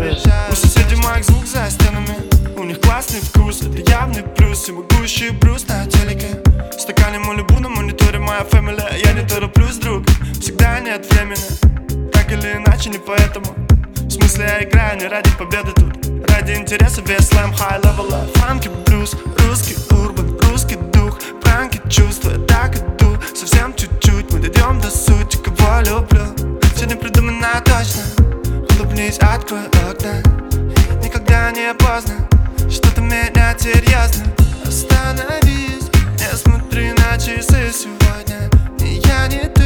обещаешь. У соседей моих звук за стенами, у них классный вкус, это явный плюс. Всемогущий Брюс на телеке, в стакане Малибу на мониторе моя фэмилия. Я не тороплюсь, друг, всегда нет времени. Так или иначе, не поэтому. В смысле, я играю не ради победы тут, ради интереса весь слэм high level. Фанки, блюз, русский урбан, русский дух, пранки, чувства, я так иду. Совсем чуть-чуть, мы дойдем до сути, кого люблю. Сегодня придумано точно, улыбнись, открой окна. Никогда не поздно что-то менять серьезно. Остановись, не смотри на часы сегодня. Ни я, ни ты